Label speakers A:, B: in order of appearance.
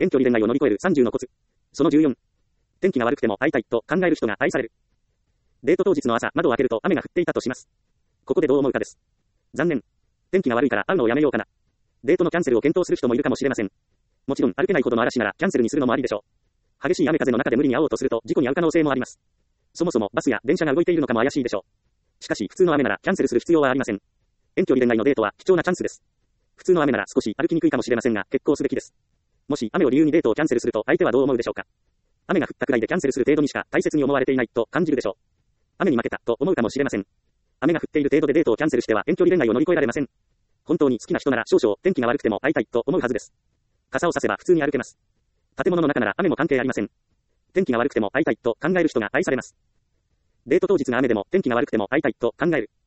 A: 遠距離恋愛を乗り越える30のコツ。その14。天気が悪くても会いたいと考える人が愛される。デート当日の朝、窓を開けると雨が降っていたとします。ここでどう思うかです。残念。天気が悪いから会うのをやめようかな。デートのキャンセルを検討する人もいるかもしれません。もちろん歩けないほどの嵐ならキャンセルにするのもありでしょう。激しい雨風の中で無理に会おうとすると事故に遭う可能性もあります。そもそもバスや電車が動いているのかも怪しいでしょう。しかし普通の雨ならキャンセルする必要はありません。遠距離恋愛のデートは貴重なチャンスです。普通の雨なら少し歩きにくいかもしれませんが、決行すべきです。もし雨を理由にデートをキャンセルすると相手はどう思うでしょうか。雨が降ったくらいでキャンセルする程度にしか大切に思われていないと感じるでしょう。雨に負けたと思うかもしれません。雨が降っている程度でデートをキャンセルしては遠距離恋愛を乗り越えられません。本当に好きな人なら少々天気が悪くても会いたいと思うはずです。傘を差せば普通に歩けます。建物の中なら雨も関係ありません。天気が悪くても会いたいと考える人が愛されます。デート当日が雨でも天気が悪くても会いたいと考える。